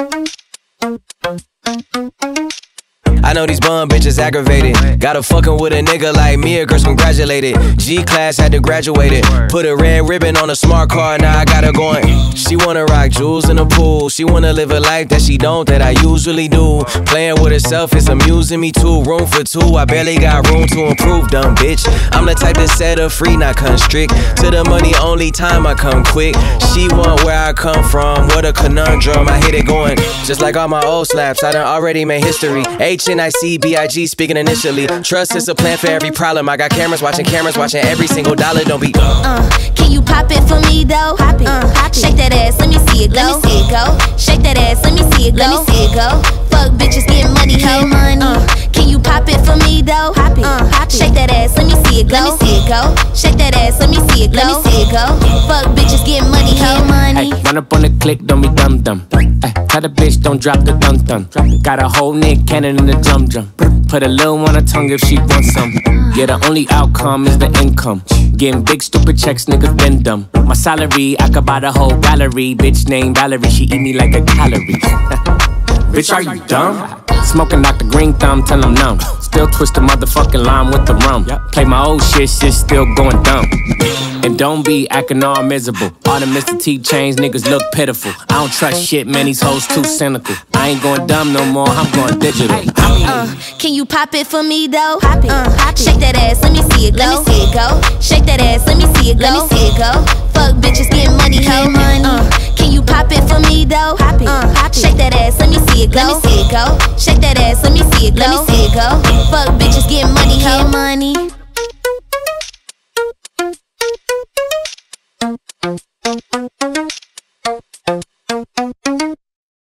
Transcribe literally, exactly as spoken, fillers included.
I know these bum bitches aggravated. Gotta fuckin' with a nigga like me, a girl's congratulated. G-class had to graduate it. Put a red ribbon on a smart car, now I got her going. She wanna rock jewels in the pool. She wanna live a life that she don't, that I usually do. Playing with herself is amusing me too. Room for two, I barely got room to improve, dumb bitch. I'm the type that set her free, not constrict. To the money only time I come quick. She want where I come from, what a conundrum. I hit it going, just like all my old slaps. I done already made history. H N I C B I G speaking initially. Trust is a plan for every problem. I got cameras watching cameras watching every single dollar. Don't be uh, can you pop it for me though? Pop it, uh, pop it. Shake that ass, let me see it go. Let me see it go. Shake that ass, let me see it go. Let me see it go. Fuck bitches, get money, ho. Money. Uh, can you pop it for me though? Pop it, uh, pop it. Shake that ass, let me see it go. Let me see it go. Shake that ass, let me see it go. Let me see it go. Fuck bitches, get money, ho. Money. Ay, run up on the click, don't be dumb dumb. Ay, tell the bitch, don't drop the dun dun. Got a whole Nick Cannon in the drum drum. Put a little on her tongue if she wants some. Yeah, the only outcome is the income. Getting big stupid checks, niggas been dumb. My salary, I could buy the whole gallery. Bitch named Valerie, she eat me like a calorie. Bitch, are you dumb? Smoking Doctor Green Thumb till I'm numb. Still twist the motherfucking lime with the rum. Play my old shit, shit still going dumb. And don't be acting all miserable. All the Mister T chains, niggas look pitiful. I don't trust shit, man, these hoes too cynical. I ain't going dumb no more, I'm going digital. Uh, can you pop it for me though? Pop it, uh, pop it. Shake that ass, let me see it go. Let me see it go. Shake that ass, let me see it go. Let me see it go. Fuck bitches, get money, ho. Money. Uh, can you pop it for me though? Pop it, uh, pop it. Shake that ass, let me see it go. Let me see it go. Shake that ass, let me see it go. Let me see it go. Fuck bitches, get money, ho. Money.